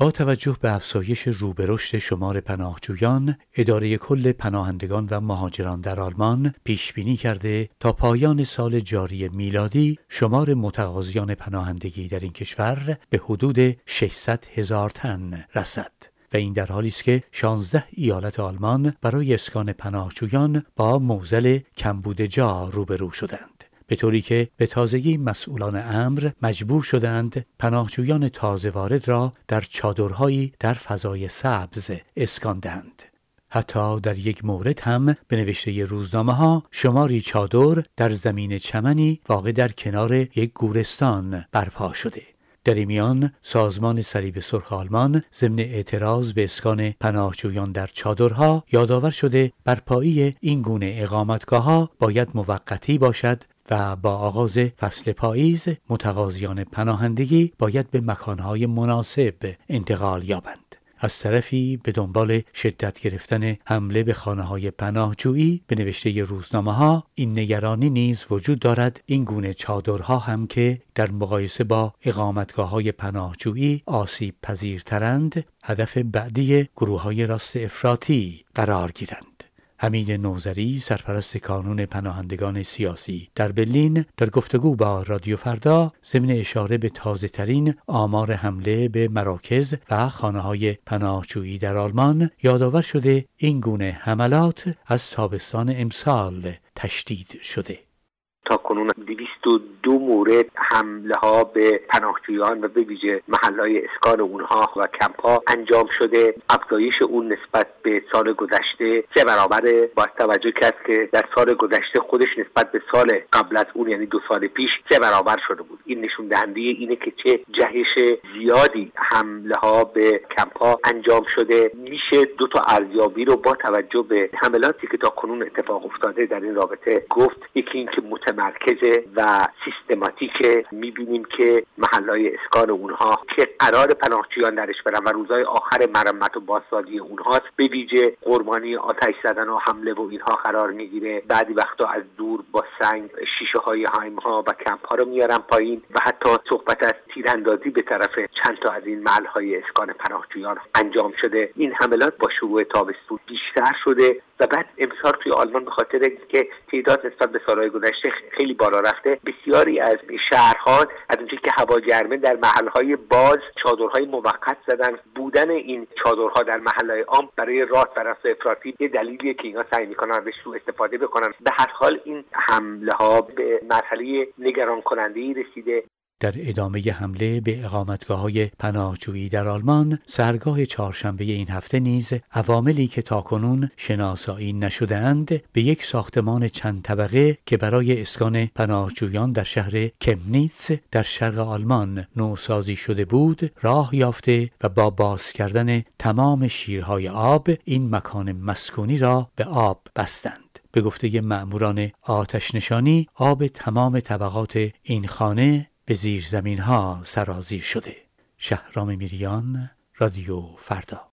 با توجه به افزایش رو به رشد شمار پناهجویان، اداره کل پناهندگان و مهاجران در آلمان پیش بینی کرده تا پایان سال جاری میلادی شمار متقاضیان پناهندگی در این کشور به حدود 600,000 تن رسد. و این در حالی است که 16 ایالت آلمان برای اسکان پناهجویان با معضل کمبود جا روبرو شدند، به طوری که به تازگی مسئولان امر مجبور شدند پناهجویان تازه وارد را در چادرهایی در فضای سبز اسکان دهند. حتی در یک مورد هم به نوشته روزنامه‌ها شماری چادر در زمین چمنی واقع در کنار یک گورستان برپا شده. در این میان سازمان صلیب سرخ آلمان ضمن اعتراض به اسکان پناهجویان در چادرها یادآور شده برپایی این گونه اقامتگاه‌ها باید موقتی باشد و با آغاز فصل پاییز متقاضیان پناهندگی باید به مکانهای مناسب انتقال یابند. از طرفی به دنبال شدت گرفتن حمله به خانه‌های پناهجویی به نوشته روزنامه‌ها این نگرانی نیز وجود دارد این گونه چادرها هم که در مقایسه با اقامتگاه‌های پناهجویی آسیب پذیرترند هدف بعدی گروه‌های راست افراطی قرار گیرند. حمید نوذری سرپرست کانون پناهندگان سیاسی در برلین در گفتگو با رادیو فردا ضمن اشاره به تازه‌ترین آمار حمله به مراکز و خانه‌های پناهجویی در آلمان یادآور شده این گونه حملات از تابستان امسال تشدید شده. تا کنون 202 مورد حمله ها به پناهجویان و به ویژه محلهای اسکان اونها و کمپ ها انجام شده. افزایش اون نسبت به سال گذشته 3 برابره. با توجه کرد که در سال گذشته خودش نسبت به سال قبل از اون یعنی 2 سال پیش 3 برابر شده بود. این نشون دهنده اینه که چه جهش زیادی حمله ها به کمپ ها انجام شده. میشه 2 تا ارزیابی رو با توجه به حملاتی که تا کنون اتفاق افتاده در این رابطه گفت. یکی این که متمرکزه و سیستماتیکه. میبینیم که محلهای اسکان اونها که قرار پناهجویان درش برن و روزهای آخر مرمت و بازسازی اونهاست به ویژه قربانی آتش زدن و حمله و اینها قرار میگیره. بعضی وقتا از دور با سنگ شیشه های هایم ها و کمپ ها رو میارن پایین و حتی صحبت از تیراندازی به طرف چند تا از این محلهای اسکان پناهجویان انجام شده. این حملات با شروع تابستون بیشتر شده و بعد امسال توی آلمان به خاطر اینکه تعداد نسبت به سالهای گذشته خیلی بالا رفته بسیاری از شهرها از اونجایی که هوا گرمه در محلهای باز چادرهای موقت زدن. بودن این چادرها در محلهای عام برای راست و راست افراطی یه دلیلیه که اینا سعی میکنن ازش سوء استفاده بکنن. به هر حال این حمله ها به مرحله نگران کننده‌ای رسیده. در ادامه حمله به اقامتگاه‌های پناهجویی در آلمان، سحرگاه چهارشنبه این هفته نیز عواملی که تاکنون شناسایی نشده‌اند به یک ساختمان چند طبقه که برای اسکان پناهجویان در شهر کمنیتس در شرق آلمان نوسازی شده بود، راه یافته و با باز کردن تمام شیرهای آب این مکان مسکونی را به آب بستند. به گفته مأموران آتش نشانی، آب تمام طبقات این خانه به زیر زمین ها سرازیر شده. شهرام میریان، رادیو فردا.